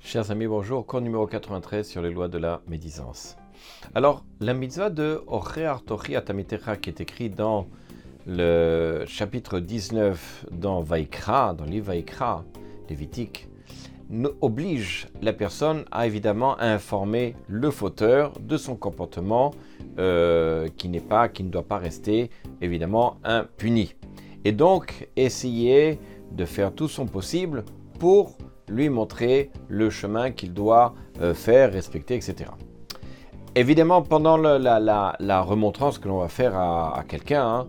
Chers amis, bonjour. Cours numéro 93 sur les lois de la médisance. Alors, la mitzvah de Ocher Tochi Atamitecha qui est écrit dans le chapitre 19 dans Vaïkra, dans le livre Vaïkra, Lévitique, oblige la personne à évidemment informer le fauteur de son comportement qui ne doit pas rester évidemment impuni. Et donc, essayer de faire tout son possible pour lui montrer le chemin qu'il doit faire, respecter, etc. Évidemment, pendant la remontrance que l'on va faire à quelqu'un,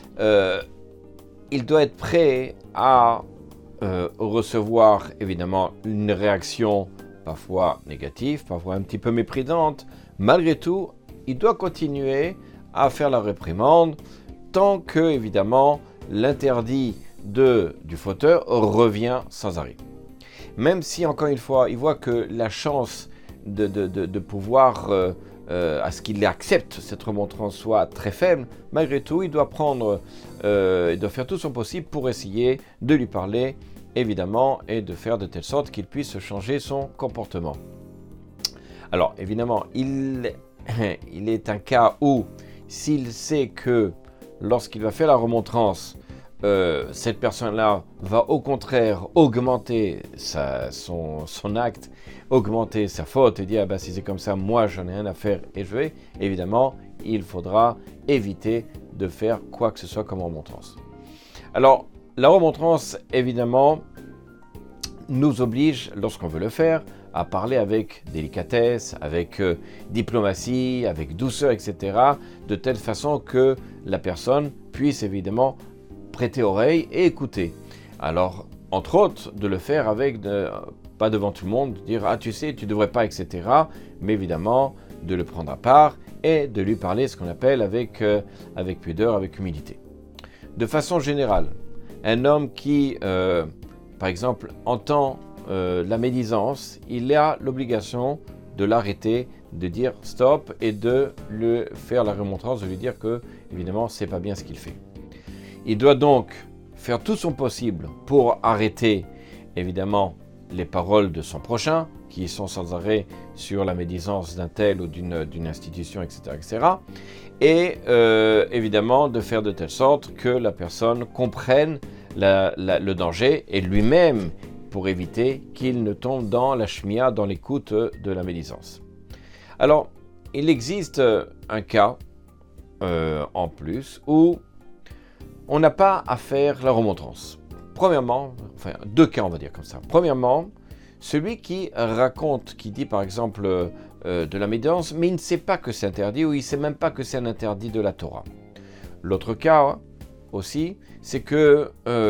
il doit être prêt à recevoir évidemment une réaction parfois négative, parfois un petit peu méprisante. Malgré tout, il doit continuer à faire la réprimande tant que, évidemment, l'interdit du fauteur revient sans arrêt. Même si, encore une fois, il voit que la chance de pouvoir, à ce qu'il accepte cette remontrance soit très faible, malgré tout, il doit faire tout son possible pour essayer de lui parler, évidemment, et de faire de telle sorte qu'il puisse changer son comportement. Alors, évidemment, il est un cas où, s'il sait que lorsqu'il va faire la remontrance, cette personne-là va au contraire augmenter son acte, augmenter sa faute et dire si c'est comme ça, moi j'en ai rien à faire et je vais, évidemment, il faudra éviter de faire quoi que ce soit comme remontrance. Alors, la remontrance, évidemment, nous oblige, lorsqu'on veut le faire, à parler avec délicatesse, avec diplomatie, avec douceur, etc., de telle façon que la personne puisse évidemment prêter oreille et écouter. Alors, entre autres, de le faire pas devant tout le monde, dire « Ah, tu sais, tu devrais pas, etc. » Mais évidemment, de le prendre à part et de lui parler ce qu'on appelle avec pudeur, avec humilité. De façon générale, un homme qui, par exemple, entend la médisance, il a l'obligation de l'arrêter, de dire « stop » et de lui faire la remontrance, de lui dire que, évidemment, c'est pas bien ce qu'il fait. Il doit donc faire tout son possible pour arrêter, évidemment, les paroles de son prochain, qui sont sans arrêt sur la médisance d'un tel ou d'une institution, etc., etc. Et évidemment, de faire de telle sorte que la personne comprenne le danger et lui-même, pour éviter qu'il ne tombe dans la shmia, dans l'écoute de la médisance. Alors, il existe un cas en plus où on n'a pas à faire la remontrance. Premièrement, deux cas on va dire comme ça. Premièrement, celui qui raconte, qui dit par exemple de la médisance, mais il ne sait pas que c'est interdit ou il ne sait même pas que c'est un interdit de la Torah. L'autre cas aussi, c'est que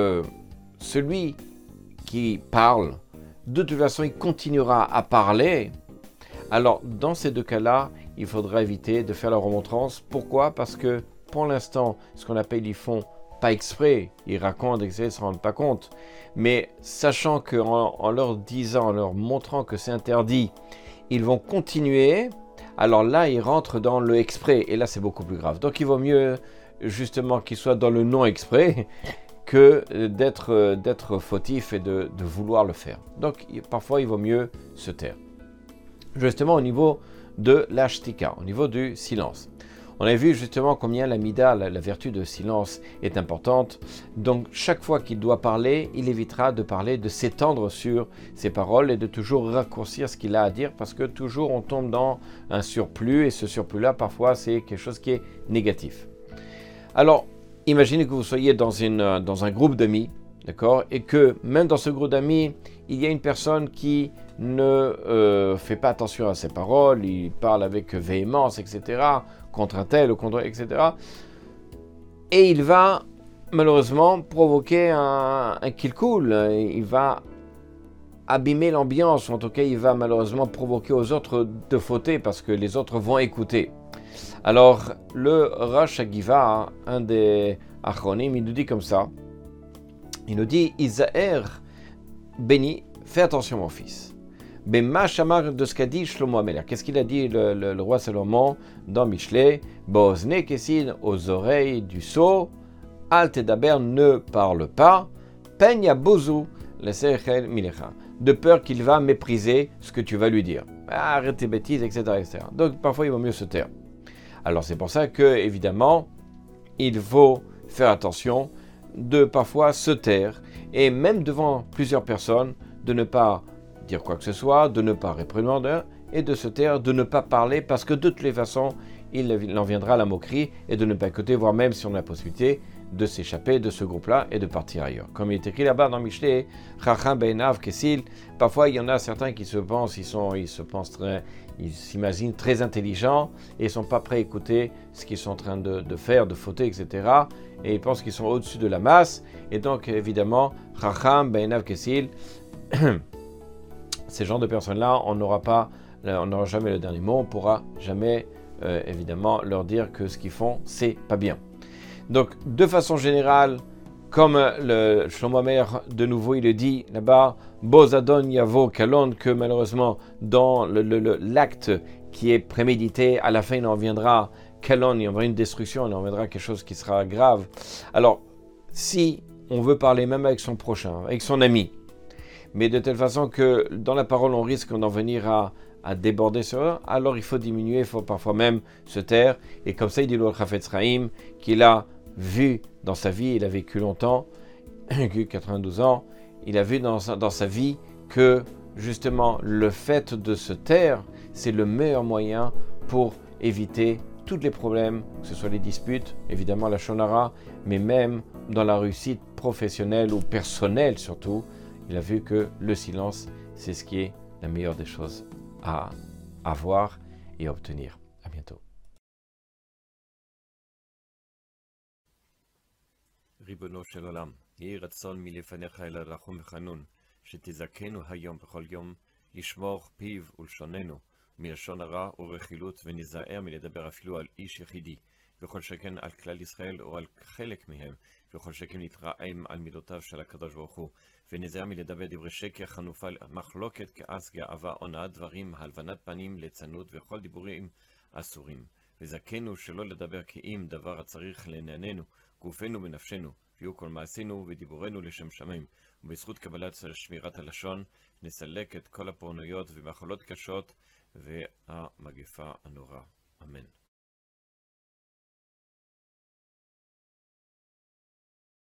celui qui parle, de toute façon il continuera à parler. Alors dans ces deux cas-là, il faudra éviter de faire la remontrance. Pourquoi ? Parce que pour l'instant, ce qu'on appelle ils font pas exprès, ils racontent et ils ne se rendent pas compte. Mais sachant qu'en leur disant, en leur montrant que c'est interdit, ils vont continuer, alors là, ils rentrent dans le exprès. Et là, c'est beaucoup plus grave. Donc, il vaut mieux justement qu'ils soient dans le non-exprès que d'être fautif et de vouloir le faire. Donc, parfois, il vaut mieux se taire. Justement, au niveau de l'ashtika, au niveau du silence. On a vu justement combien la mida, la vertu de silence, est importante. Donc, chaque fois qu'il doit parler, il évitera de parler, de s'étendre sur ses paroles et de toujours raccourcir ce qu'il a à dire parce que toujours on tombe dans un surplus et ce surplus-là, parfois, c'est quelque chose qui est négatif. Alors, imaginez que vous soyez dans un groupe d'amis, d'accord, et que même dans ce groupe d'amis, il y a une personne qui ne fait pas attention à ses paroles, il parle avec véhémence, etc., contre un tel ou contre, etc. Et il va malheureusement provoquer un kilkul, il va abîmer l'ambiance, en tout cas il va malheureusement provoquer aux autres de fauter parce que les autres vont écouter. Alors le Rosh Hagiva, un des Achronim, il nous dit comme ça, il nous dit « Isaer, béni, fais attention mon fils ». Bema Shamar de ce qu'a dit Shlomo Ameler. Qu'est-ce qu'il a dit le roi Salomon dans Mishlei? Bozne Kessin, aux oreilles du sot, Al Tedaber, ne parle pas, Penya Bozu, le Sechel Milecha. de peur qu'il va mépriser ce que tu vas lui dire. Arrête tes bêtises, etc., etc. Donc parfois il vaut mieux se taire. Alors c'est pour ça que, évidemment, il faut faire attention de parfois se taire, et même devant plusieurs personnes, de ne pas dire quoi que ce soit, de ne pas réprimander, et de se taire, de ne pas parler, parce que de toutes les façons, il en viendra à la moquerie, et de ne pas écouter, voire même si on a la possibilité, de s'échapper de ce groupe-là et de partir ailleurs. Comme il est écrit là-bas dans Michelet, Chacham Beinav Kesil, parfois il y en a certains qui se pensent, ils s'imaginent très intelligents et ils ne sont pas prêts à écouter ce qu'ils sont en train de faire, de fauter, etc. Et ils pensent qu'ils sont au-dessus de la masse. Et donc évidemment, Chacham Beinav Kesil, ces genres de personnes-là, on n'aura jamais le dernier mot, on ne pourra jamais évidemment leur dire que ce qu'ils font, c'est pas bien. Donc, de façon générale, comme le Shlomo Amer, de nouveau, il le dit là-bas, Bozadon Yavo Kalon, que malheureusement, dans l'acte qui est prémédité, à la fin, il en viendra Kalon, il en viendra une destruction, il en viendra quelque chose qui sera grave. Alors, si on veut parler même avec son prochain, avec son ami, mais de telle façon que dans la parole, on risque d'en venir à déborder sur eux, alors il faut diminuer, il faut parfois même se taire. Et comme ça, il dit le Chafetz Chaim, qu'il a vu dans sa vie, il a vécu longtemps, 92 ans, il a vu dans sa vie que justement le fait de se taire, c'est le meilleur moyen pour éviter tous les problèmes, que ce soit les disputes, évidemment la shonara, mais même dans la réussite professionnelle ou personnelle surtout, il a vu que le silence, c'est ce qui est la meilleure des choses à avoir et à obtenir. À bientôt. ריבונו של עולם, יהי רצון מלפניך אל הרחום וחנון, שתזכנו היום בכל יום, לשמור פיו ולשוננו, מלשון הרע ורכילות, וניזהר מלדבר אפילו על איש יחידי, וכל שכן על כלל ישראל או על חלק מהם, וכל שכן נתרעם על מידותיו של הקדוש ברוך הוא, וניזהר מלדבר דברי שקר, חנופה, מחלוקת, כעס, גאווה, הונאת דברים, הלבנת פנים, ליצנות, וכל דיבורים אסורים. וזכנו שלא לדבר כאם דבר הצריך לענייננו, גופנו ונפשנו, ויהיו כל מעשינו ודיבורנו לשם שמיים, ובזכות קבלת שמירת הלשון, נסלק את כל הפורענויות ומחלות קשות והמגפה הנורא. אמן.